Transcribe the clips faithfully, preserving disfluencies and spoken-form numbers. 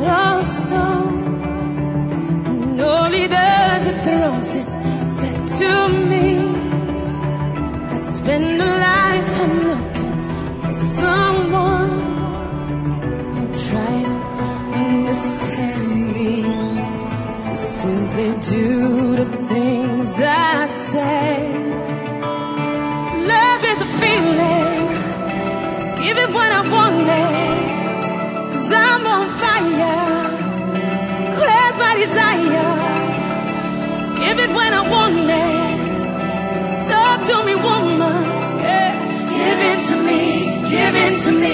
heart of stone, and all he does is throws it back to me. I spend a lifetime looking for someone. Don't try to understand me, just simply do the things I say. Love is a feeling, give it when I want it, 'cause I'm on fire, quench my desire. Give it when I want it, talk to me woman, yeah. Give it to me, give it to me.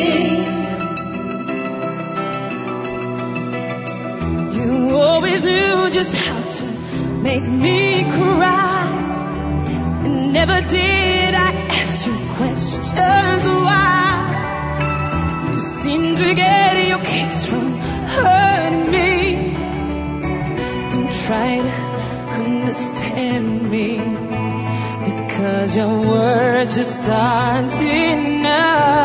You always knew just how to make me cry, and never did I ask you questions why. You seem to get your kicks from hurting me. Don't try to understand me, because your words just aren't enough.